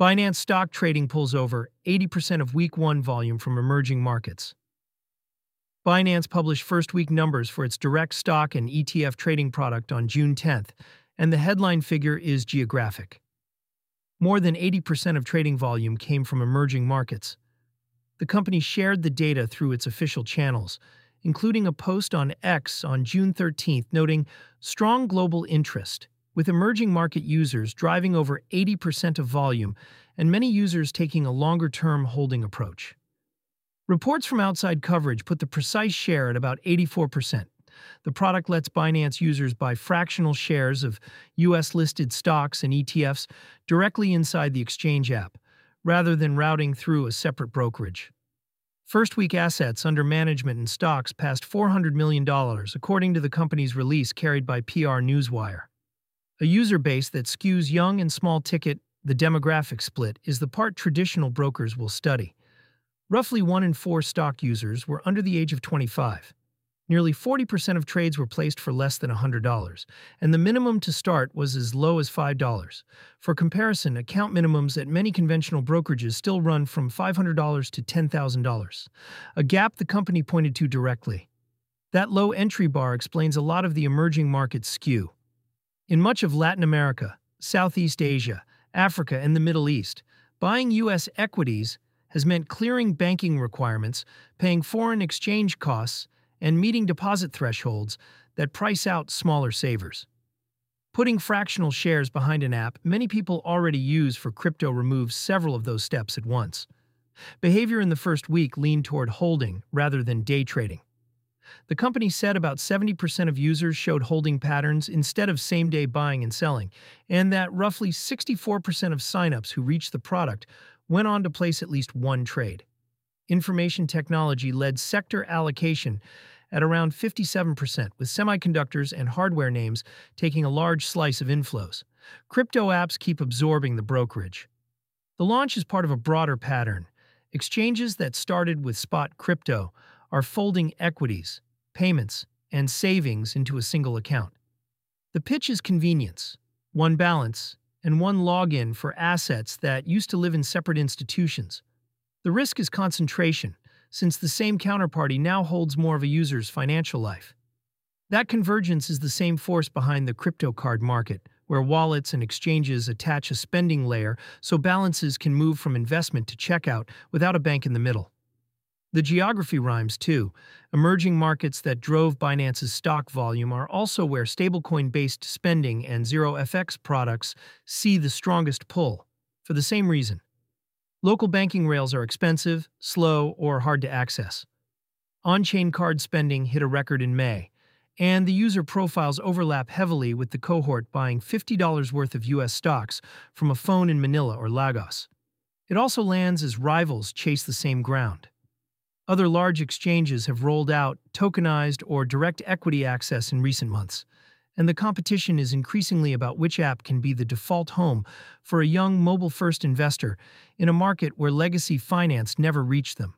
Binance stock trading pulls over 80% of week one volume from emerging markets. Binance published first-week numbers for its direct stock and ETF trading product on June 10th, and the headline figure is geographic. More than 80% of trading volume came from emerging markets. The company shared the data through its official channels, including a post on X on June 13th noting strong global interest, with emerging market users driving over 80% of volume and many users taking a longer-term holding approach. Reports from outside coverage put the precise share at about 84%. The product lets Binance users buy fractional shares of US-listed stocks and ETFs directly inside the exchange app, rather than routing through a separate brokerage. First-week assets under management in stocks passed $400 million, according to the company's release carried by PR Newswire. A user base that skews young and small ticket, the demographic split, is the part traditional brokers will study. Roughly 1 in 4 stock users were under the age of 25. Nearly 40% of trades were placed for less than $100, and the minimum to start was as low as $5. For comparison, account minimums at many conventional brokerages still run from $500 to $10,000, a gap the company pointed to directly. That low entry bar explains a lot of the emerging market skew. In much of Latin America, Southeast Asia, Africa, and the Middle East, buying U.S. equities has meant clearing banking requirements, paying foreign exchange costs, and meeting deposit thresholds that price out smaller savers. Putting fractional shares behind an app many people already use for crypto removes several of those steps at once. Behavior in the first week leaned toward holding rather than day trading. The company said about 70% of users showed holding patterns instead of same-day buying and selling, and that roughly 64% of signups who reached the product went on to place at least one trade. Information technology led sector allocation at around 57%, with semiconductors and hardware names taking a large slice of inflows. Crypto apps keep absorbing the brokerage. The launch is part of a broader pattern. Exchanges that started with spot crypto are folding equities, payments, and savings into a single account. The pitch is convenience, one balance, and one login for assets that used to live in separate institutions. The risk is concentration, since the same counterparty now holds more of a user's financial life. That convergence is the same force behind the crypto card market, where wallets and exchanges attach a spending layer so balances can move from investment to checkout without a bank in the middle. The geography rhymes too. Emerging markets that drove Binance's stock volume are also where stablecoin-based spending and zero-FX products see the strongest pull, for the same reason. Local banking rails are expensive, slow, or hard to access. On-chain card spending hit a record in May, and the user profiles overlap heavily with the cohort buying $50 worth of US stocks from a phone in Manila or Lagos. It also lands as rivals chase the same ground. Other large exchanges have rolled out tokenized or direct equity access in recent months, and the competition is increasingly about which app can be the default home for a young mobile-first investor in a market where legacy finance never reached them.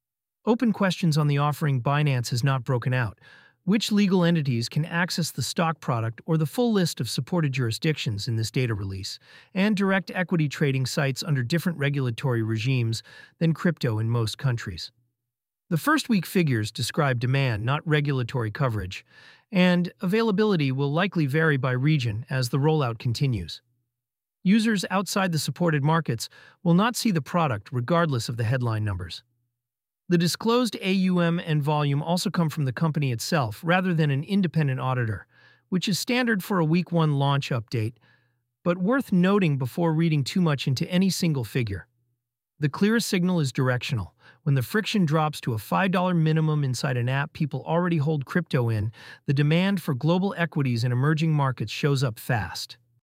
Open questions on the offering Binance has not broken out: which legal entities can access the stock product or the full list of supported jurisdictions in this data release, and direct equity trading sites under different regulatory regimes than crypto in most countries. The first-week figures describe demand, not regulatory coverage, and availability will likely vary by region as the rollout continues. Users outside the supported markets will not see the product regardless of the headline numbers. The disclosed AUM and volume also come from the company itself rather than an independent auditor, which is standard for a week one launch update, but worth noting before reading too much into any single figure. The clearest signal is directional. When the friction drops to a $5 minimum inside an app people already hold crypto in, the demand for global equities in emerging markets shows up fast.